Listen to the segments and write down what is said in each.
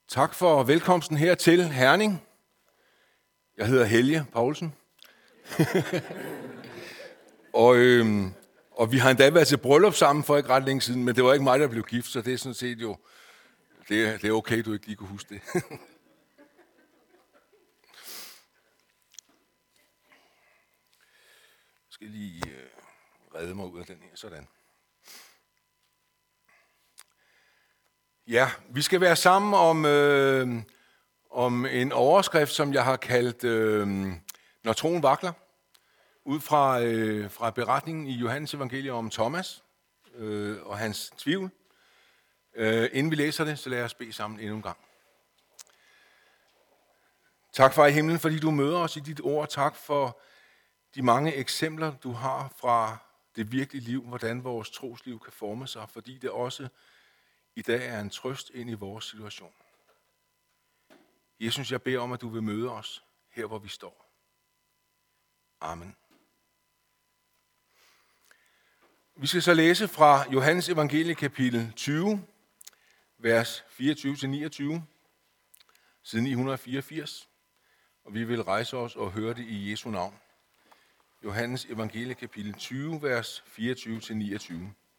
Tak for velkomsten her til Herning. Jeg hedder Helge Poulsen. og vi har endda været til bryllup sammen for ikke ret længe siden, men det var ikke mig, der blev gift, så det er sådan set jo, det er okay, du ikke lige kunne huske det. Jeg skal lige redde mig ud af den her, sådan. Ja, vi skal være sammen om en overskrift, som jeg har kaldt Når troen vakler, ud fra beretningen i Johannes evangelium om Thomas og hans tvivl. Inden vi læser det, så lad os bede sammen endnu en gang. Tak, far i himlen, fordi du møder os i dit ord. Tak for de mange eksempler, du har fra det virkelige liv, hvordan vores trosliv kan forme sig, fordi det også i dag er en trøst ind i vores situation. Jesus, jeg beder om, at du vil møde os her, hvor vi står. Amen. Vi skal så læse fra Johannes evangelium kapitel 20, vers 24-29, siden 984. Og vi vil rejse os og høre det i Jesu navn. Johannes evangelium kapitel 20, vers 24-29.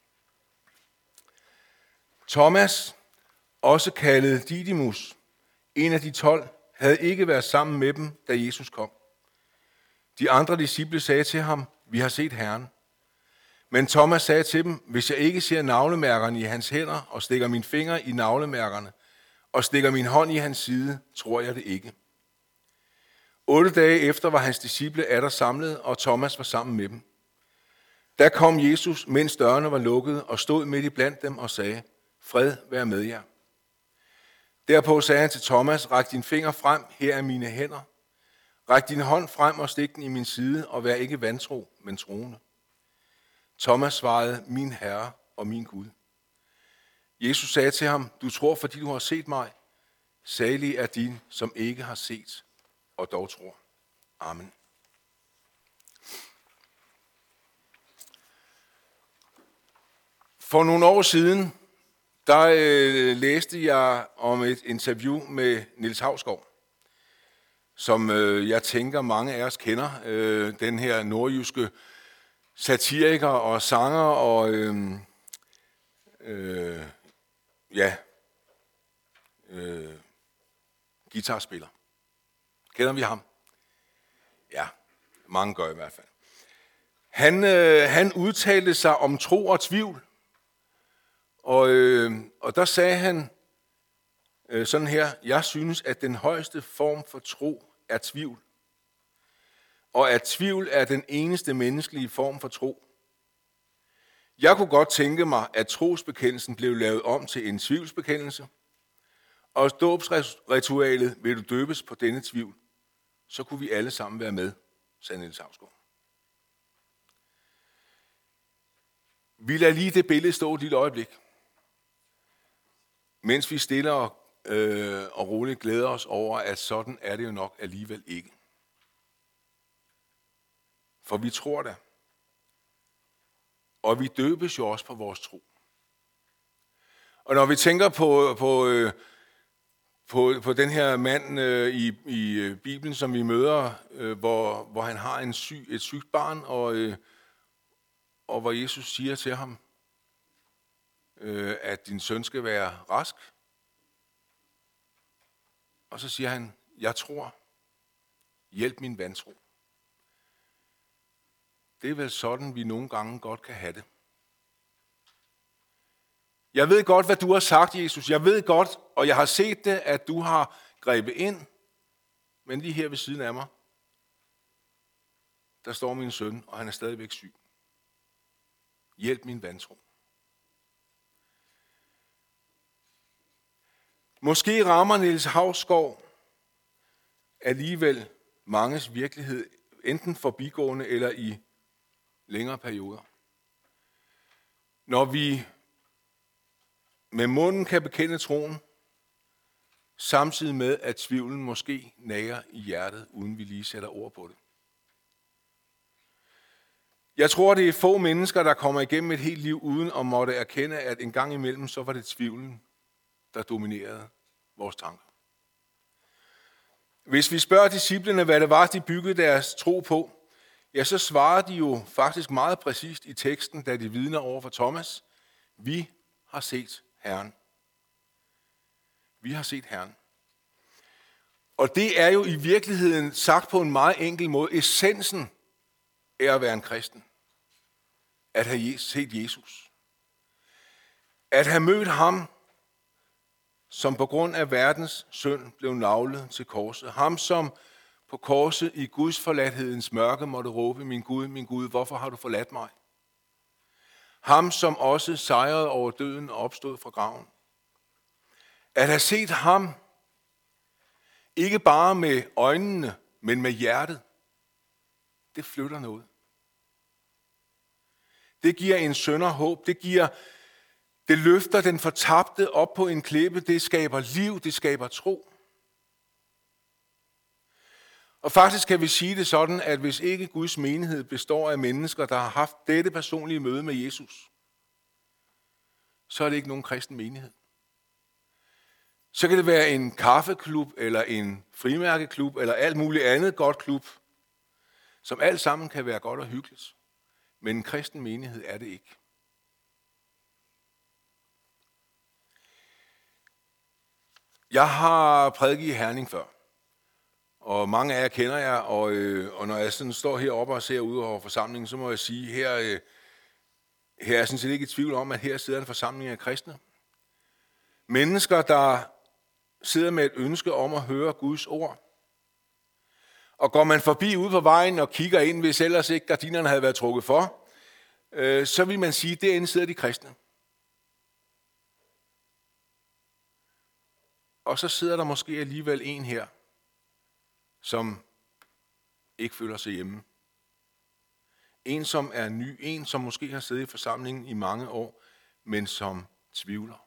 Thomas, også kaldet Didymus, en af de 12, havde ikke været sammen med dem, da Jesus kom. De andre disciple sagde til ham, vi har set Herren. Men Thomas sagde til dem, hvis jeg ikke ser navlemærkerne i hans hænder, og stikker mine fingre i navlemærkerne, og stikker min hånd i hans side, tror jeg det ikke. 8 dage efter var hans disciple atter samlet, og Thomas var sammen med dem. Da kom Jesus, mens dørene var lukkede, og stod midt i blandt dem og sagde, fred være med jer. Derpå sagde han til Thomas, ræk din finger frem, her er mine hænder. Ræk din hånd frem og stik den i min side, og vær ikke vantro, men troende. Thomas svarede, min Herre og min Gud. Jesus sagde til ham, du tror, fordi du har set mig. Salig er de, som ikke har set og dog tror. Amen. For nogle år siden, der læste jeg om et interview med Niels Hausgaard, som jeg tænker mange af os kender. Den her nordjyske satiriker og sanger og guitarspiller. Kender vi ham? Ja, mange gør i hvert fald. Han udtalte sig om tro og tvivl. Og der sagde han sådan her, jeg synes, at den højeste form for tro er tvivl. Og at tvivl er den eneste menneskelige form for tro. Jeg kunne godt tænke mig, at trosbekendelsen blev lavet om til en tvivlsbekendelse, og dåbsritualet vil du døbes på denne tvivl, så kunne vi alle sammen være med, sagde Niels Hausgaard. Vi lader lige det billede stå et lille øjeblik, mens vi stille og roligt glæder os over, at sådan er det jo nok alligevel ikke. For vi tror det. Og vi døbes jo også på vores tro. Og når vi tænker på den her mand i Bibelen, som vi møder, hvor han har et sygt barn, og hvor Jesus siger til ham, at din søn skal være rask. Og så siger han, jeg tror, hjælp min vantro. Det er vel sådan, vi nogle gange godt kan have det. Jeg ved godt, hvad du har sagt, Jesus. Jeg ved godt, og jeg har set det, at du har grebet ind. Men lige her ved siden af mig, der står min søn, og han er stadigvæk syg. Hjælp min vantro. Måske rammer Niels Hausgaard alligevel manges virkelighed, enten forbigående eller i længere perioder. Når vi med munden kan bekende troen, samtidig med at tvivlen måske nager i hjertet, uden vi lige sætter ord på det. Jeg tror, det er få mennesker, der kommer igennem et helt liv uden at måtte erkende, at en gang imellem, så var det tvivlen, der dominerede vores tanker. Hvis vi spørger disciplene, hvad det var, de byggede deres tro på, ja, så svarer de jo faktisk meget præcist i teksten, da de vidner over for Thomas. Vi har set Herren. Vi har set Herren. Og det er jo i virkeligheden sagt på en meget enkel måde essensen af at være en kristen. At have set Jesus. At have mødt ham, som på grund af verdens synd blev naglet til korset. Ham, som på korset i Guds forladthedens mørke måtte råbe, min Gud, hvorfor har du forladt mig? Ham, som også sejrede over døden og opstod fra graven. At have set ham, ikke bare med øjnene, men med hjertet, det flytter noget. Det giver en synder håb, det løfter den fortabte op på en klippe, det skaber liv, det skaber tro. Og faktisk kan vi sige det sådan, at hvis ikke Guds menighed består af mennesker, der har haft dette personlige møde med Jesus, så er det ikke nogen kristen menighed. Så kan det være en kaffeklub, eller en frimærkeklub, eller alt muligt andet godt klub, som alt sammen kan være godt og hyggeligt. Men en kristen menighed er det ikke. Jeg har prædiket i Herning før, og mange af jer kender jer, og når jeg sådan står heroppe og ser ud over forsamlingen, så må jeg sige, her er jeg sådan set ikke i tvivl om, at her sidder en forsamling af kristne. Mennesker, der sidder med et ønske om at høre Guds ord. Og går man forbi ude på vejen og kigger ind, hvis ellers ikke gardinerne havde været trukket for, så vil man sige, at derinde sidder de kristne. Og så sidder der måske alligevel en her, som ikke føler sig hjemme. En, som er ny. En, som måske har siddet i forsamlingen i mange år, men som tvivler.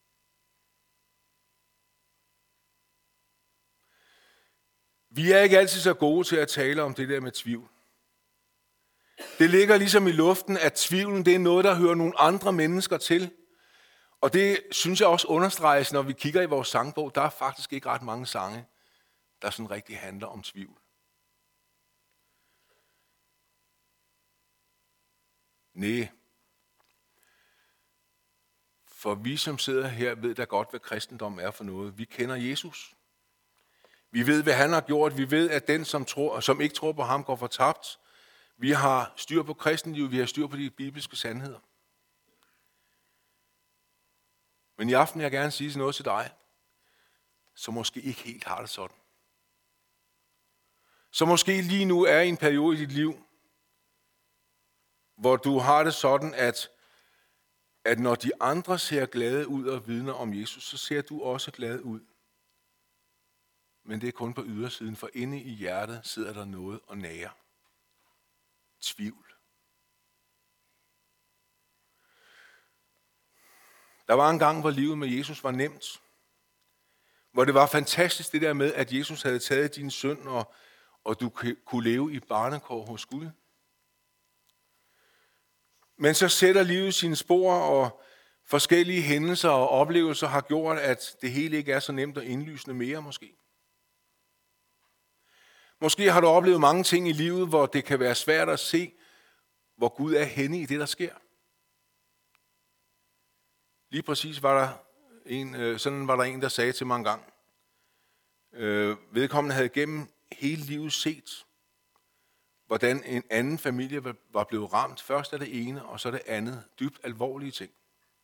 Vi er ikke altid så gode til at tale om det der med tvivl. Det ligger ligesom i luften, at tvivlen det er noget, der hører nogle andre mennesker til. Og det synes jeg også understreges, når vi kigger i vores sangbog. Der er faktisk ikke ret mange sange, der sådan rigtig handler om tvivl. Næh. For vi, som sidder her, ved da godt, hvad kristendom er for noget. Vi kender Jesus. Vi ved, hvad han har gjort. Vi ved, at den, som ikke tror på ham, går fortabt. Vi har styr på kristenlivet. Vi har styr på de bibelske sandheder. Men i aften vil jeg gerne sige noget til dig, som måske ikke helt har det sådan. Så måske lige nu er i en periode i dit liv, hvor du har det sådan, at når de andre ser glade ud og vidner om Jesus, så ser du også glad ud. Men det er kun på ydersiden, for inde i hjertet sidder der noget og nager. Tvivl. Der var en gang, hvor livet med Jesus var nemt. Hvor det var fantastisk det der med, at Jesus havde taget din synd, og du kunne leve i barnekår hos Gud. Men så sætter livet sine spor, og forskellige hændelser og oplevelser har gjort, at det hele ikke er så nemt og indlysende mere måske. Måske har du oplevet mange ting i livet, hvor det kan være svært at se, hvor Gud er henne i det, der sker. Lige præcis var der en, der sagde til mig en gang. Vedkommende havde gennem hele livet set, hvordan en anden familie var blevet ramt. Først af det ene, og så det andet. Dybt alvorlige ting.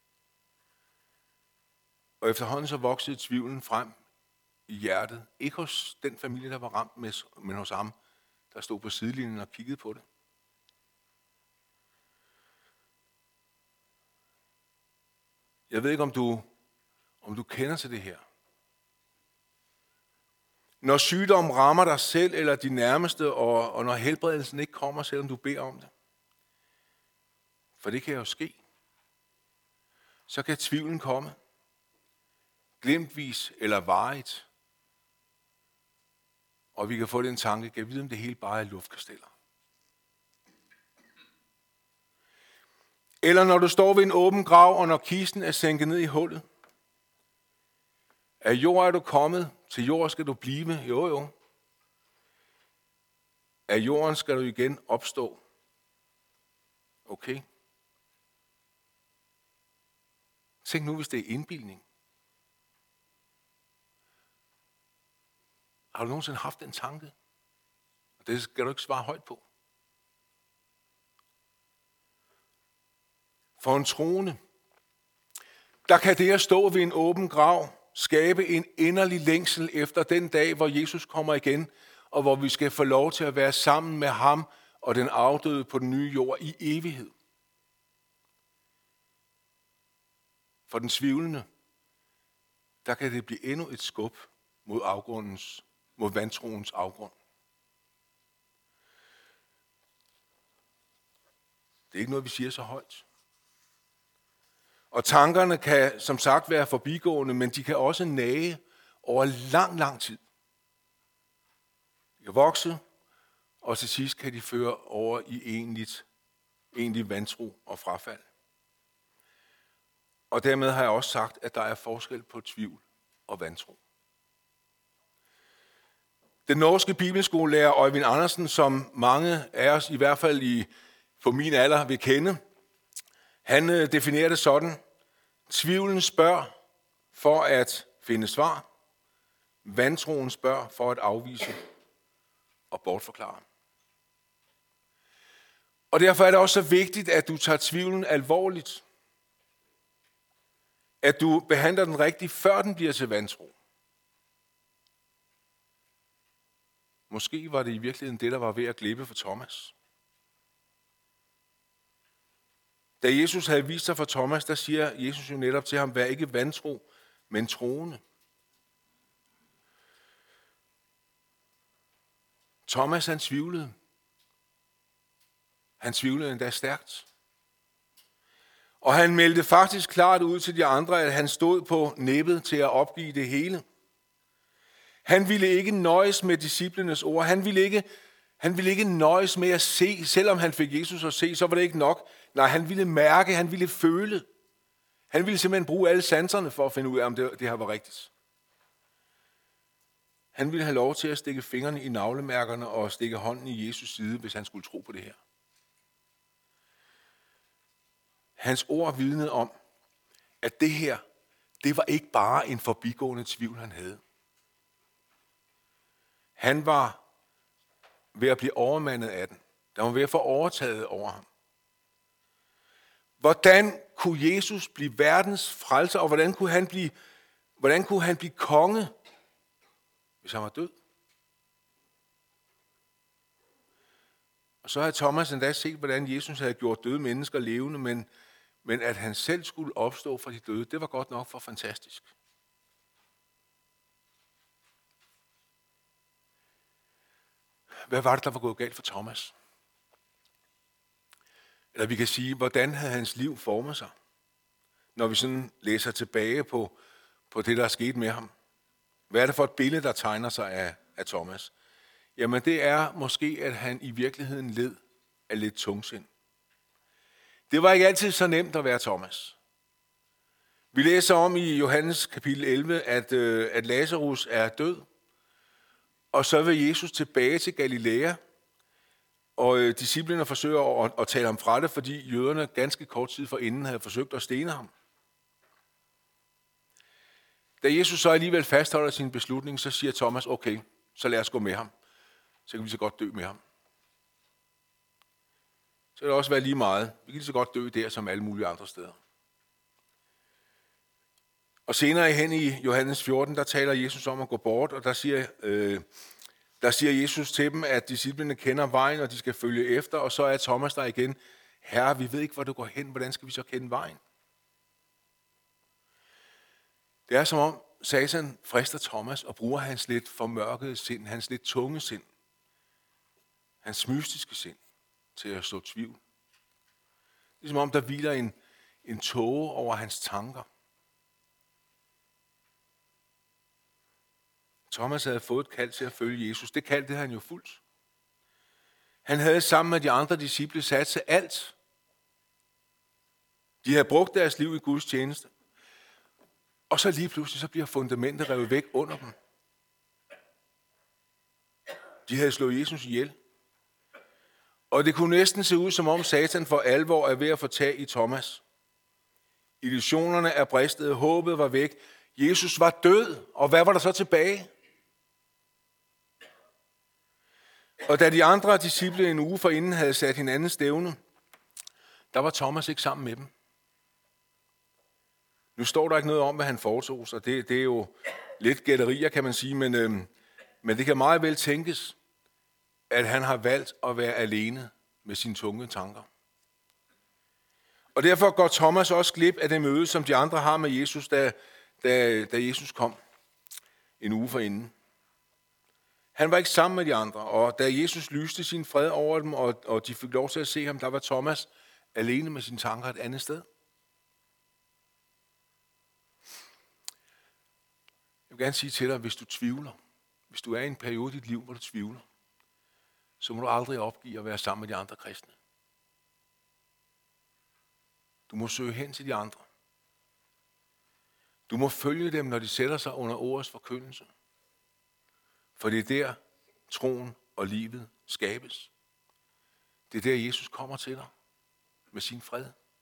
Og efterhånden så voksede tvivlen frem i hjertet. Ikke hos den familie, der var ramt, men hos ham, der stod på sidelinjen og kiggede på det. Jeg ved ikke, om du kender til det her. Når sygdom rammer dig selv eller de nærmeste, og når helbredelsen ikke kommer, selvom du beder om det. For det kan jo ske. Så kan tvivlen komme. Glimtvis eller varigt. Og vi kan få den tanke, kan jeg vide, om det hele bare er luftkasteller. Eller når du står ved en åben grav, og når kisten er sænket ned i hullet. Af jord er du kommet, til jord skal du blive. Jo. Af jorden skal du igen opstå. Okay. Tænk nu, hvis det er indbildning. Har du nogensinde haft den tanke? Det skal du ikke svare højt på. For en troende, der kan det at stå ved en åben grav skabe en inderlig længsel efter den dag, hvor Jesus kommer igen, og hvor vi skal få lov til at være sammen med ham og den afdøde på den nye jord i evighed. For den tvivlende, der kan det blive endnu et skub mod vantroens afgrund. Det er ikke noget, vi siger så højt. Og tankerne kan som sagt være forbigående, men de kan også nage over lang tid. De kan vokse, og til sidst kan de føre over i egentlig vantro og frafald. Og dermed har jeg også sagt, at der er forskel på tvivl og vantro. Den norske bibelskolelærer Øjvind Andersen, som mange af os i hvert fald på min alder vil kende, han definerer det sådan: tvivlen spørger for at finde svar, vantroen spørger for at afvise og bortforklare. Og derfor er det også så vigtigt, at du tager tvivlen alvorligt. At du behandler den rigtigt, før den bliver til vantro. Måske var det i virkeligheden det, der var ved at glippe for Thomas. Da Jesus havde vist sig for Thomas, der siger Jesus jo netop til ham: vær ikke vantro, men troende. Thomas, han tvivlede. Han tvivlede endda stærkt. Og han meldte faktisk klart ud til de andre, at han stod på nippet til at opgive det hele. Han ville ikke nøjes med disciplenes ord. Han ville ikke nøjes med at se. Selvom han fik Jesus at se, så var det ikke nok. Nej, han ville mærke, han ville føle. Han ville simpelthen bruge alle sanserne for at finde ud af, om det her var rigtigt. Han ville have lov til at stikke fingrene i navlemærkerne og stikke hånden i Jesus side, hvis han skulle tro på det her. Hans ord vidnede om, at det her, det var ikke bare en forbigående tvivl, han havde. Han var ved at blive overmandet af den. Der var ved at få overtaget over ham. Hvordan kunne Jesus blive verdens frelser, og hvordan kunne han blive konge, hvis han var død? Og så havde Thomas endda set, hvordan Jesus havde gjort døde mennesker levende, men at han selv skulle opstå fra de døde, det var godt nok for fantastisk. Hvad var det, der var gået galt for Thomas? Eller vi kan sige, hvordan havde hans liv formet sig, når vi sådan læser tilbage på det, der er sket med ham. Hvad er det for et billede, der tegner sig af Thomas? Jamen det er måske, at han i virkeligheden led af lidt tungsind. Det var ikke altid så nemt at være Thomas. Vi læser om i Johannes kapitel 11, at Lazarus er død, og så vil Jesus tilbage til Galilea, og disciplene forsøger at tale ham fra det, fordi jøderne ganske kort tid forinden havde forsøgt at stene ham. Da Jesus så alligevel fastholder sin beslutning, så siger Thomas, okay, så lad os gå med ham. Så kan vi så godt dø med ham. Så kan det også være lige meget. Vi kan lige så godt dø der, som alle mulige andre steder. Og senere hen i Johannes 14, der taler Jesus om at gå bort, og der siger Jesus til dem, at disciplene kender vejen, og de skal følge efter, og så er Thomas der igen. Herre, vi ved ikke, hvor du går hen. Hvordan skal vi så kende vejen? Det er som om Satan frister Thomas og bruger hans lidt formørkede sind, hans lidt tunge sind, hans mystiske sind til at så tvivl. Det er som om der hviler en tåge over hans tanker. Thomas havde fået et kald til at følge Jesus. Det kald, det havde han jo fuldt. Han havde sammen med de andre disciple sat sig alt. De havde brugt deres liv i Guds tjeneste. Og så lige pludselig, så bliver fundamentet revet væk under dem. De havde slået Jesus ihjel. Og det kunne næsten se ud, som om Satan for alvor er ved at få tag i Thomas. Illusionerne er bristet, håbet var væk. Jesus var død, og hvad var der så tilbage? Og da de andre disciple en uge forinden havde sat hinanden stævne, der var Thomas ikke sammen med dem. Nu står der ikke noget om, hvad han foretog sig. Det er jo lidt gætterier, kan man sige, men det kan meget vel tænkes, at han har valgt at være alene med sine tunge tanker. Og derfor går Thomas også glip af det møde, som de andre har med Jesus, da Jesus kom en uge forinden. Han var ikke sammen med de andre, og da Jesus lyste sin fred over dem, og de fik lov til at se ham, der var Thomas alene med sine tanker et andet sted. Jeg vil gerne sige til dig, hvis du tvivler, hvis du er i en periode i dit liv, hvor du tvivler, så må du aldrig opgive at være sammen med de andre kristne. Du må søge hen til de andre. Du må følge dem, når de sætter sig under ordets forkyndelse. For det er der, troen og livet skabes. Det er der, Jesus kommer til dig med sin fred.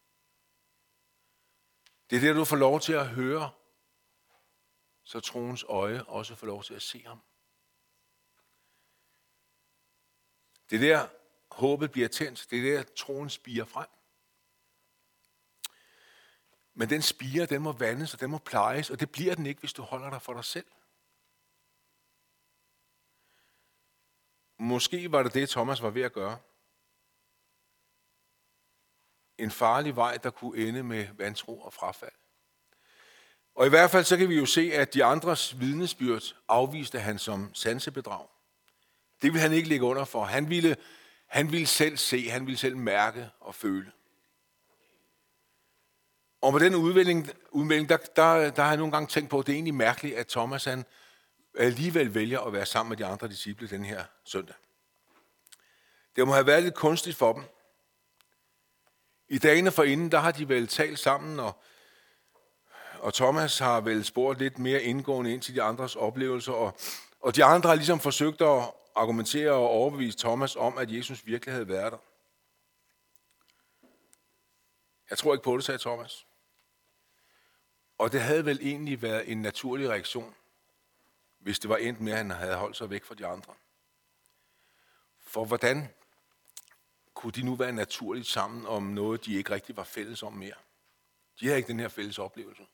Det er der, du får lov til at høre, så troens øje også får lov til at se ham. Det er der, håbet bliver tændt. Det er der, troen spirer frem. Men den spire, den må vandes, og den må plejes, og det bliver den ikke, hvis du holder dig for dig selv. Måske var det, Thomas var ved at gøre. En farlig vej, der kunne ende med vantro og frafald. Og i hvert fald så kan vi jo se, at de andres vidnesbyrd afviste han som sansebedrag. Det ville han ikke ligge under for. Han ville selv se, han ville selv mærke og føle. Og med den udmelding der har jeg nogle gange tænkt på, at det er egentlig mærkeligt, at Thomas han alligevel vælger at være sammen med de andre disciple den her søndag. Det må have været lidt kunstigt for dem. I dagene forinden, der har de vel talt sammen, og Thomas har vel spurgt lidt mere indgående ind til de andres oplevelser, og de andre har ligesom forsøgt at argumentere og overbevise Thomas om, at Jesus virkelig havde været der. Jeg tror ikke på det, sagde Thomas. Og det havde vel egentlig været en naturlig reaktion, hvis det var endt med, at han havde holdt sig væk fra de andre. For hvordan kunne de nu være naturligt sammen om noget, de ikke rigtig var fælles om mere? De havde ikke den her fælles oplevelse.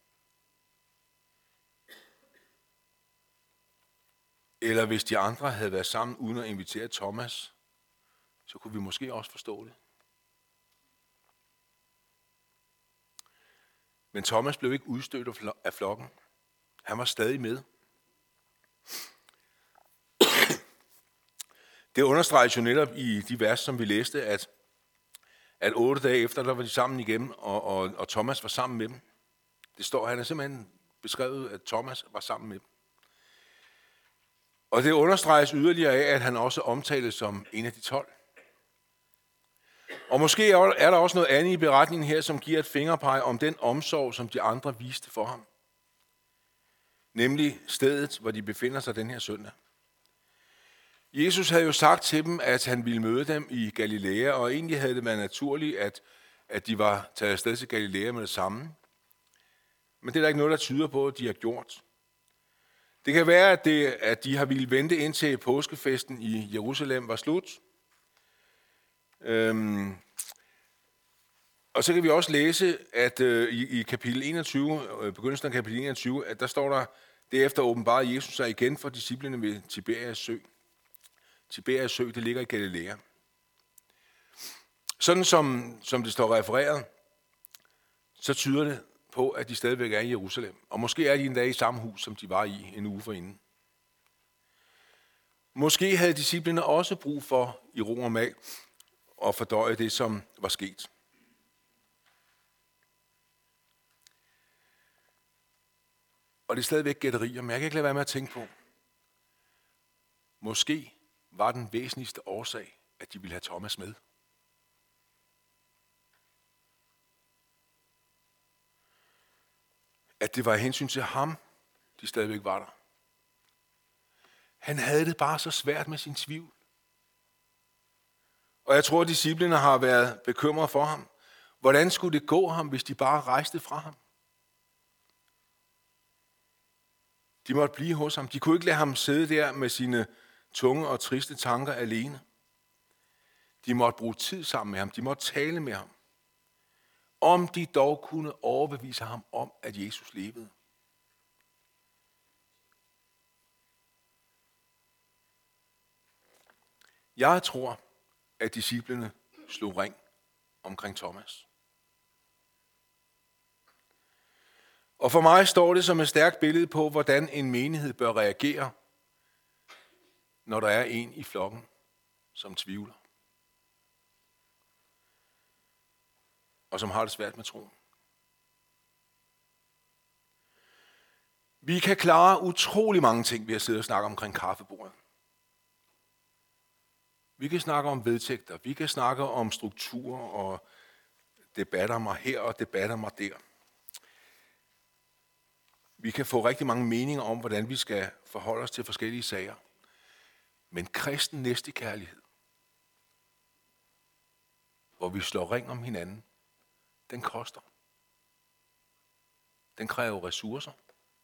Eller hvis de andre havde været sammen uden at invitere Thomas, så kunne vi måske også forstå det. Men Thomas blev ikke udstødt af flokken. Han var stadig med. Det understreges jo netop i de vers, som vi læste, at 8 dage efter, der var de sammen igen, og Thomas var sammen med dem. Det står, han er simpelthen beskrevet, at Thomas var sammen med dem. Og det understreges yderligere af, at han også omtales som en af de 12. Og måske er der også noget andet i beretningen her, som giver et fingerpeg om den omsorg, som de andre viste for ham. Nemlig stedet, hvor de befinder sig den her søndag. Jesus havde jo sagt til dem, at han ville møde dem i Galilea, og egentlig havde det været naturligt, at de var taget afsted til Galilea med det samme. Men det er der ikke noget, der tyder på, at de har gjort. Det kan være, at de har ville vente indtil påskefesten i Jerusalem var slut. Og så kan vi også læse, at i kapitel 21, begyndelsen af kapitel 21, at der står der, derefter åbenbarede Jesus sig igen for disciplene ved Tiberias sø. Tiberias sø, det ligger i Galilea. Sådan som det står refereret, så tyder det på, at de stadigvæk er i Jerusalem. Og måske er de endda i samme hus, som de var i en uge forinden. Måske havde disciplene også brug for i ro og mag at fordøje det, som var sket. Og det er stadigvæk gætterier, men jeg kan ikke lade være med at tænke på, måske var den væsentligste årsag, at de ville have Thomas med. at det var hensyn til ham, de stadigvæk var der. Han havde det bare så svært med sin tvivl. Og jeg tror, at disciplene har været bekymrede for ham. Hvordan skulle det gå ham, hvis de bare rejste fra ham? De måtte blive hos ham. De kunne ikke lade ham sidde der med sine tunge og triste tanker alene. De måtte bruge tid sammen med ham. De måtte tale med ham. Om de dog kunne overbevise ham om, at Jesus levede. Jeg tror, at disciplene slog ring omkring Thomas. Og for mig står det som et stærkt billede på, hvordan en menighed bør reagere, når der er en i flokken, som tvivler. Og som har det svært med troen. Vi kan klare utrolig mange ting ved at sidde og snakke omkring kaffebordet. Vi kan snakke om vedtægter, vi kan snakke om strukturer og debatter mig her og debatter mig der. Vi kan få rigtig mange meninger om, hvordan vi skal forholde os til forskellige sager. Men kristen næstekærlighed, hvor vi slår ring om hinanden, den koster. Den kræver ressourcer.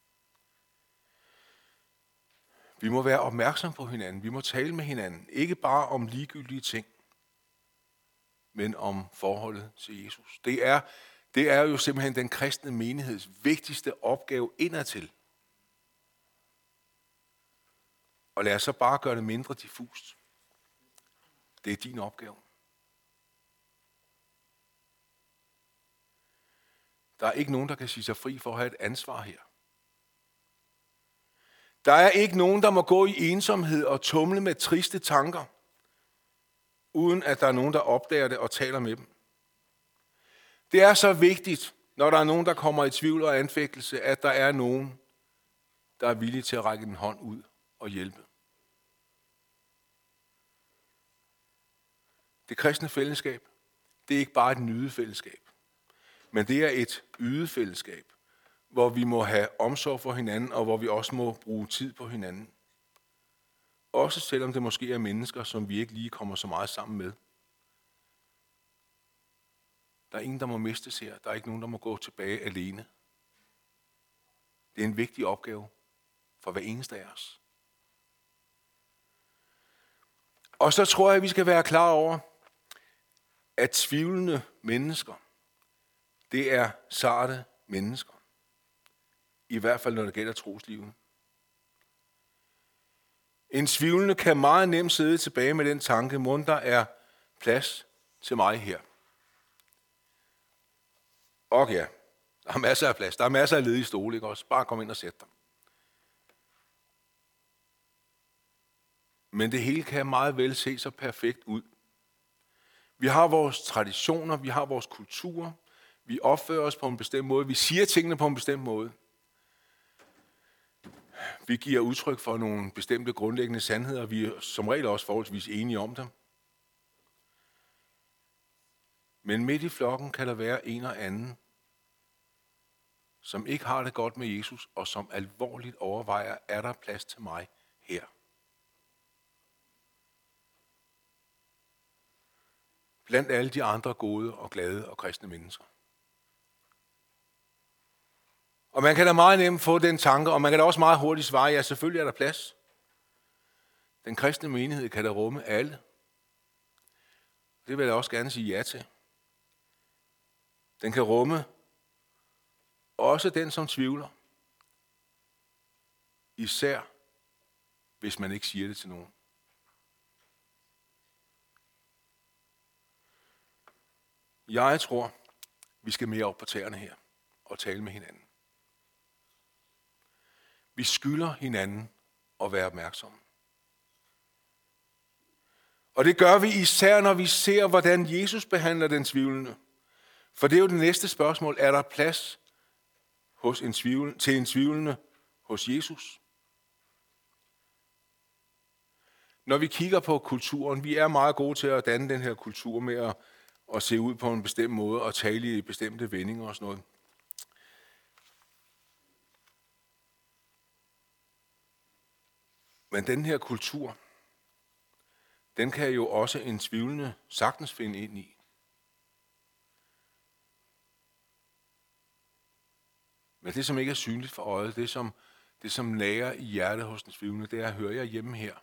Vi må være opmærksom på hinanden. Vi må tale med hinanden. Ikke bare om ligegyldige ting, men om forholdet til Jesus. Det er jo simpelthen den kristne menigheds vigtigste opgave indadtil. Og lad os så bare gøre det mindre diffust. Det er din opgave. Der er ikke nogen, der kan sige sig fri for at have et ansvar her. Der er ikke nogen, der må gå i ensomhed og tumle med triste tanker, uden at der er nogen, der opdager det og taler med dem. Det er så vigtigt, når der er nogen, der kommer i tvivl og anfægtelse, at der er nogen, der er villige til at række en hånd ud og hjælpe. Det kristne fællesskab, det er ikke bare et nydefællesskab, men det er et ydefællesskab, hvor vi må have omsorg for hinanden, og hvor vi også må bruge tid på hinanden. Også selvom det måske er mennesker, som vi ikke lige kommer så meget sammen med. Der er ingen, der må mistes her. Der er ikke nogen, der må gå tilbage alene. Det er en vigtig opgave for hver eneste af os. Og så tror jeg, at vi skal være klar over, at tvivlende mennesker, det er sarte mennesker. I hvert fald, når det gælder troslivet. En tvivlende kan meget nemt sidde tilbage med den tanke, mon der er plads til mig her. Og ja, der er masser af plads. Der er masser af ledige stole, ikke også? Bare kom ind og sæt dig. Men det hele kan meget vel se så perfekt ud. Vi har vores traditioner, vi har vores kultur, vi opfører os på en bestemt måde, vi siger tingene på en bestemt måde. Vi giver udtryk for nogle bestemte grundlæggende sandheder, vi er som regel også forholdsvis enige om dem. Men midt i flokken kan der være en og anden, som ikke har det godt med Jesus, og som alvorligt overvejer, er der plads til mig her? Blandt alle de andre gode og glade og kristne mennesker. Og man kan da meget nemt få den tanke, og man kan da også meget hurtigt svare, ja, selvfølgelig er der plads. Den kristne menighed kan da rumme alle. Det vil jeg også gerne sige ja til. Den kan rumme også den, som tvivler. Især, hvis man ikke siger det til nogen. Jeg tror, vi skal mere op på tæerne her og tale med hinanden. Vi skylder hinanden at være opmærksomme. Og det gør vi især, når vi ser, hvordan Jesus behandler den tvivlende. For det er jo det næste spørgsmål. Er der plads til en tvivlende hos Jesus? Når vi kigger på kulturen, vi er meget gode til at danne den her kultur med at se ud på en bestemt måde og tale i bestemte vendinger og sådan noget. Men den her kultur, den kan jo også en tvivlende sagtens finde ind i. Men det, som ikke er synligt for øjet, det som nager i hjertet hos den tvivlende, det er, hører jeg hjemme her.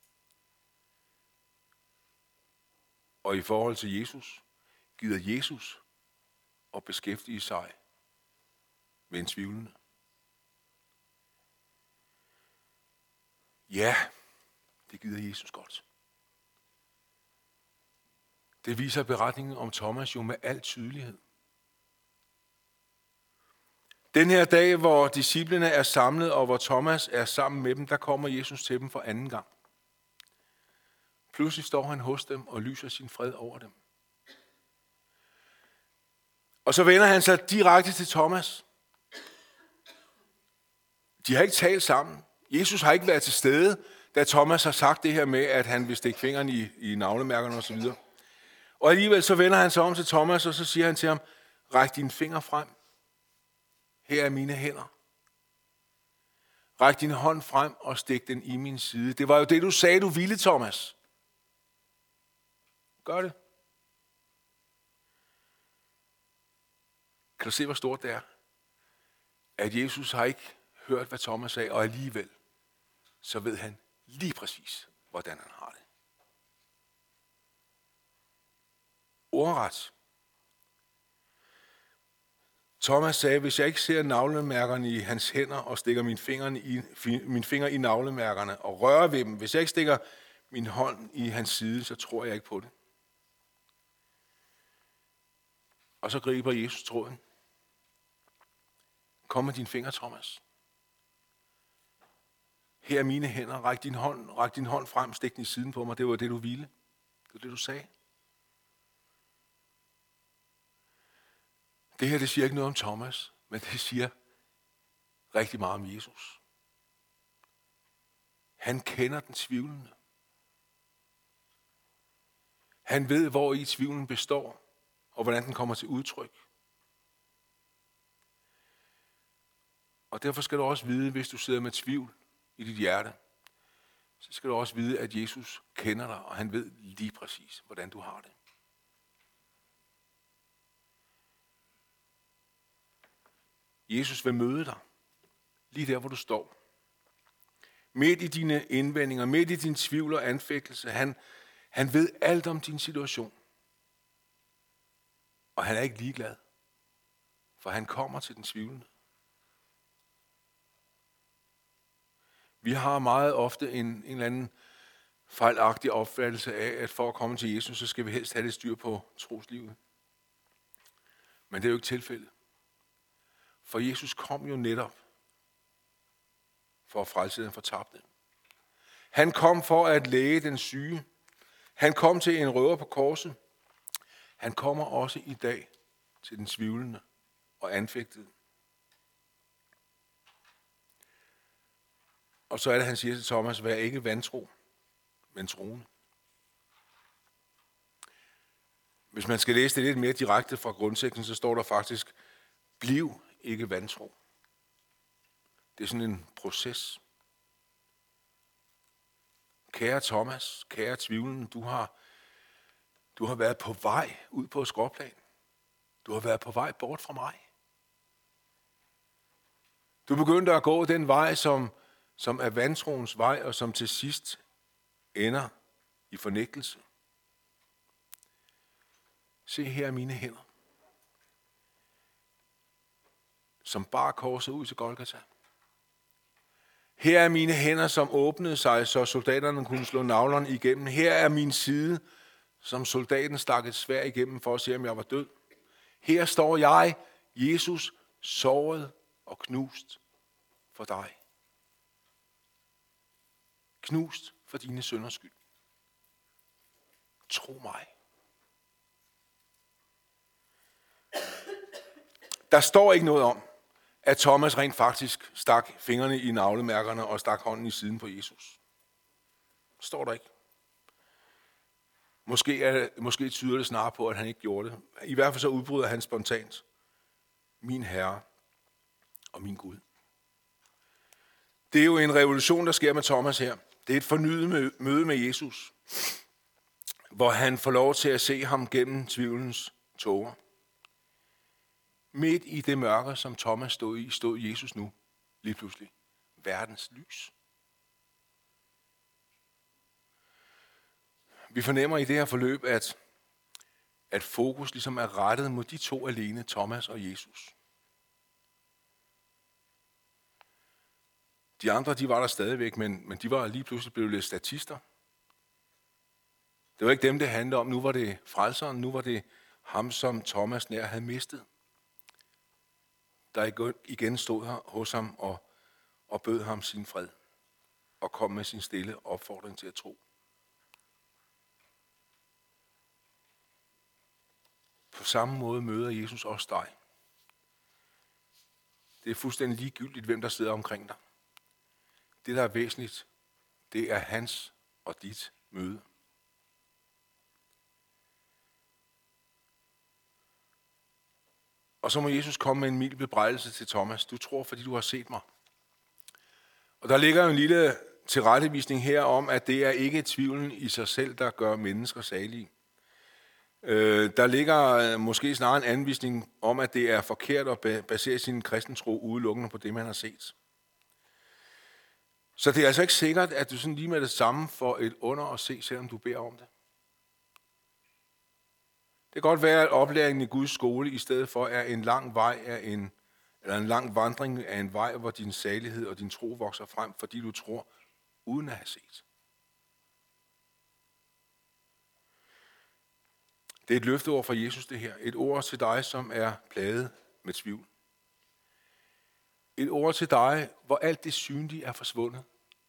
Og i forhold til Jesus, gider Jesus at beskæftige sig med en tvivlende? Ja, det gider Jesus godt. Det viser beretningen om Thomas jo med al tydelighed. Den her dag, hvor disciplene er samlet, og hvor Thomas er sammen med dem, der kommer Jesus til dem for anden gang. Pludselig står han hos dem og lyser sin fred over dem. Og så vender han sig direkte til Thomas. De har ikke talt sammen. Jesus har ikke været til stede, da Thomas har sagt det her med, at han vil stikke fingeren i navlemærkerne osv. Og alligevel så vender han sig om til Thomas, og så siger han til ham, ræk dine fingre frem. Her er mine hænder. Ræk din hånd frem og stik den i min side. Det var jo det, du sagde, du ville, Thomas. Gør det. Kan du se, hvor stort det er? At Jesus har ikke hørt, hvad Thomas sagde, og alligevel, så ved han lige præcis, hvordan han har det. Ordret. Thomas sagde, hvis jeg ikke ser navlemærkerne i hans hænder og stikker min finger i navlemærkerne og rører ved dem, hvis jeg ikke stikker min hånd i hans side, så tror jeg ikke på det. Og så griber Jesus tråden. Kom med dine fingre, Thomas. Her er mine hænder. Ræk din hånd frem, stik den i siden på mig. Det var det, du ville. Det var det, du sagde. Det her, det siger ikke noget om Thomas, men det siger rigtig meget om Jesus. Han kender den tvivlende. Han ved, hvor i tvivlen består, og hvordan den kommer til udtryk. Og derfor skal du også vide, hvis du sidder med tvivl i dit hjerte, så skal du også vide, at Jesus kender dig, og han ved lige præcis, hvordan du har det. Jesus vil møde dig, lige der, hvor du står. Midt i dine indvendinger, midt i din tvivl og anfægtelse. Han ved alt om din situation. Og han er ikke ligeglad, for han kommer til den tvivlende. Vi har meget ofte en eller anden fejlagtig opfattelse af, at for at komme til Jesus, så skal vi helst have det styr på troslivet. Men det er jo ikke tilfældet. For Jesus kom jo netop for at frelse den fortabte. Han kom for at læge den syge. Han kom til en røver på korset. Han kommer også i dag til den tvivlende og anfægtede. Og så er det, han siger til Thomas, vær ikke vantro, men troende. Hvis man skal læse det lidt mere direkte fra grundteksten, så står der faktisk, bliv ikke vantro. Det er sådan en proces. Kære Thomas, kære tvivlende, du har været på vej ud på et skråplan. Du har været på vej bort fra mig. Du begyndte at gå den vej, som er vantroens vej, og som til sidst ender i fornægtelse. Se her mine hænder, som bar korset ud til Golgata. Her er mine hænder, som åbnede sig, så soldaterne kunne slå navlerne igennem. Her er min side, som soldaten stak et sværd igennem for at se, om jeg var død. Her står jeg, Jesus, såret og knust for dig. Knust for dine synders skyld. Tro mig. Der står ikke noget om, at Thomas rent faktisk stak fingrene i navlemærkerne og stak hånden i siden på Jesus. Står der ikke. Måske tyder det snarere på, at han ikke gjorde det. I hvert fald så udbryder han spontant. Min Herre og min Gud. Det er jo en revolution, der sker med Thomas her. Det er et fornyet møde med Jesus, hvor han får lov til at se ham gennem tvivlens tåger. Midt i det mørke, som Thomas stod i, stod Jesus nu lige pludselig. Verdens lys. Vi fornemmer i det her forløb, at fokus ligesom er rettet mod de to alene, Thomas og Jesus. De andre, de var der stadigvæk, men de var lige pludselig blevet lidt statister. Det var ikke dem, det handlede om. Nu var det frelseren, nu var det ham, som Thomas nær havde mistet. Der igen stod her hos ham og bød ham sin fred og kom med sin stille opfordring til at tro. På samme måde møder Jesus også dig. Det er fuldstændig ligegyldigt, hvem der sidder omkring dig. Det, der er væsentligt, det er hans og dit møde. Og så må Jesus komme med en mild bebrejdelse til Thomas. Du tror, fordi du har set mig. Og der ligger jo en lille tilrettevisning her om, at det er ikke tvivlen i sig selv, der gør mennesker salige. Der ligger måske snarere en anvisning om, at det er forkert at basere sin kristentro udelukkende på det, man har set. Så det er altså ikke sikkert, at du sådan lige med det samme får et under at se, selvom du beder om det. Det kan godt være, at oplæringen i Guds skole i stedet for er en lang vej eller en lang vandring af en vej, hvor din salighed og din tro vokser frem, fordi du tror uden at have set. Det er et løfteord fra Jesus, det her. Et ord til dig, som er plaget med tvivl. Et ord til dig, hvor alt det synlige er forsvundet.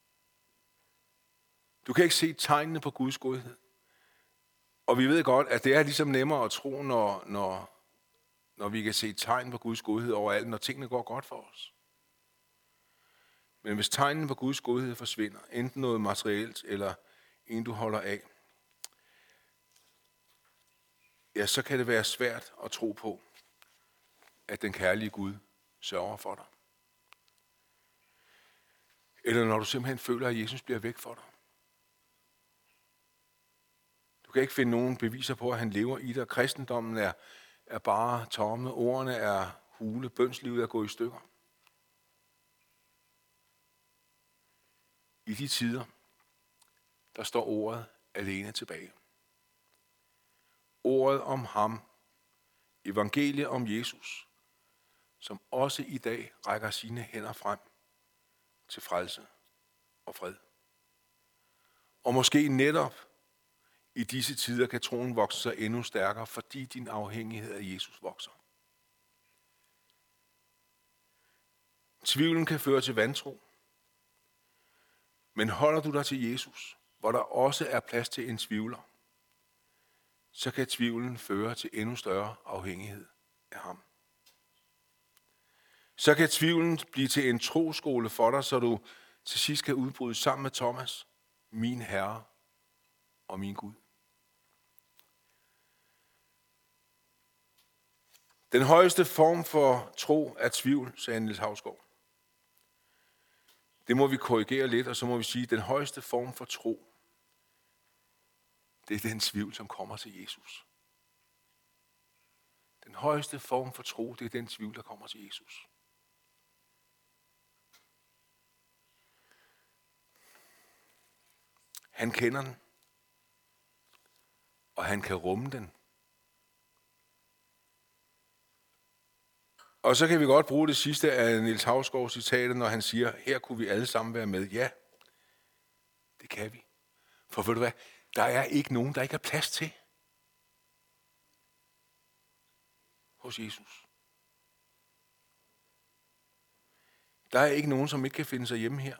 Du kan ikke se tegnene på Guds godhed. Og vi ved godt, at det er ligesom nemmere at tro, når vi kan se tegn på Guds godhed overalt, når tingene går godt for os. Men hvis tegnene på Guds godhed forsvinder, enten noget materielt eller en, du holder af, ja, så kan det være svært at tro på, at den kærlige Gud sørger for dig. Eller når du simpelthen føler, at Jesus bliver væk for dig. Du kan ikke finde nogen beviser på, at han lever i dig. Kristendommen er bare tomme. Ordene er hule. Bønslivet er gået i stykker. I de tider, der står ordet alene tilbage. Ordet om ham. Evangeliet om Jesus, som også i dag rækker sine hænder frem til frelse og fred. Og måske netop i disse tider kan troen vokse sig endnu stærkere, fordi din afhængighed af Jesus vokser. Tvivlen kan føre til vantro. Men holder du dig til Jesus, hvor der også er plads til en tvivler, så kan tvivlen føre til endnu større afhængighed af ham. Så kan tvivlen blive til en troskole for dig, så du til sidst kan udbryde sammen med Thomas, min Herre og min Gud. Den højeste form for tro er tvivl, sagde Niels Hausgaard. Det må vi korrigere lidt, og så må vi sige, at den højeste form for tro, det er den tvivl, som kommer til Jesus. Den højeste form for tro, det er den tvivl, der kommer til Jesus. Han kender den, og han kan rumme den. Og så kan vi godt bruge det sidste af Niels Hausgaards citat, når han siger, her kunne vi alle sammen være med. Ja, det kan vi. For ved du hvad, der er ikke nogen, der ikke har plads til hos Jesus. Der er ikke nogen, som ikke kan finde sig hjemme her.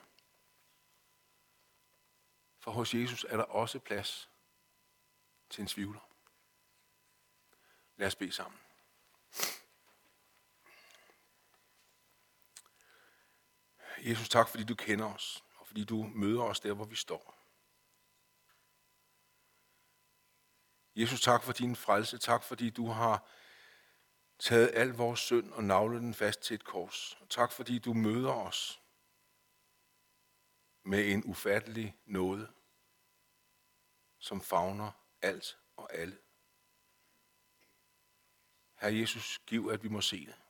For hos Jesus er der også plads til en tvivler. Lad os bede sammen. Jesus, tak fordi du kender os, og fordi du møder os der, hvor vi står. Jesus, tak for din frelse. Tak fordi du har taget al vores synd og naglet den fast til et kors. Og tak fordi du møder os med en ufattelig nåde, som favner alt og alle. Herre Jesus, giv, at vi må se det.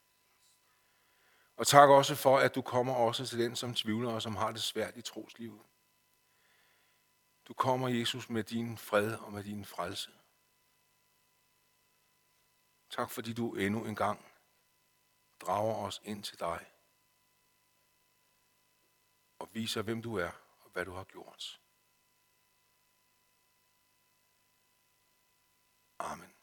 Og tak også for, at du kommer også til den, som tvivler og som har det svært i troslivet. Du kommer, Jesus, med din fred og med din frelse. Tak, fordi du endnu en gang drager os ind til dig og viser, hvem du er og hvad du har gjort. Amen.